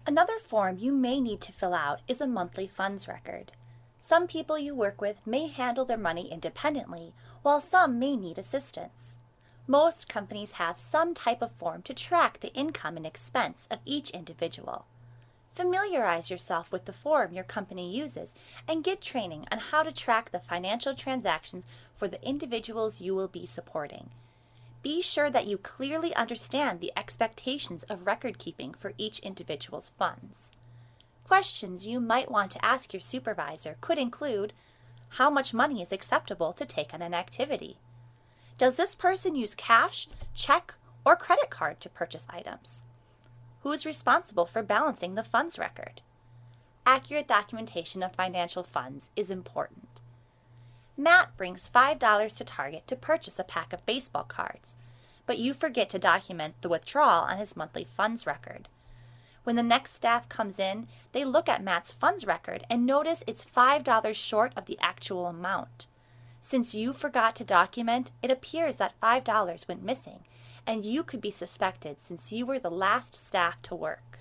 Another form you may need to fill out is a monthly funds record. Some people you work with may handle their money independently, while some may need assistance. Most companies have some type of form to track the income and expense of each individual. Familiarize yourself with the form your company uses and get training on how to track the financial transactions for the individuals you will be supporting. Be sure that you clearly understand the expectations of record keeping for each individual's funds. Questions you might want to ask your supervisor could include: how much money is acceptable to take on an activity? Does this person use cash, check, or credit card to purchase items? Who is responsible for balancing the funds record? Accurate documentation of financial funds is important. Matt brings $5 to Target to purchase a pack of baseball cards, but you forget to document the withdrawal on his monthly funds record. When the next staff comes in, they look at Matt's funds record and notice it's $5 short of the actual amount. Since you forgot to document, it appears that $5 went missing, and you could be suspected since you were the last staff to work.